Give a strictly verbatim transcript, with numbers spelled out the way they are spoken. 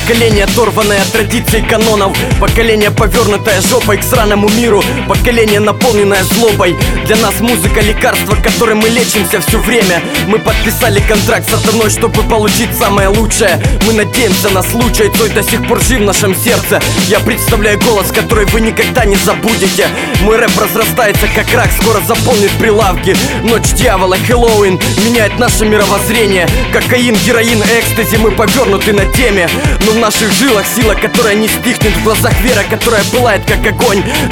Поколение, оторванное от традиций и канонов. Поколение, повернутое жопой к сраному миру. Поколение, наполненное злобой. Для нас музыка — лекарство, которым мы лечимся все время. Мы подписали контракт с сатаной, чтобы получить самое лучшее. Мы надеемся на случай, той до сих пор жив в нашем сердце. Я представляю голос, который вы никогда не забудете. Мой рэп разрастается как рак, скоро заполнит прилавки. Ночь дьявола, Хэллоуин меняет наше мировоззрение. Кокаин, героин, экстази, мы повернуты на теме. Но в наших жилах сила, которая не стихнет, в глазах вера, которая пылает как огонь.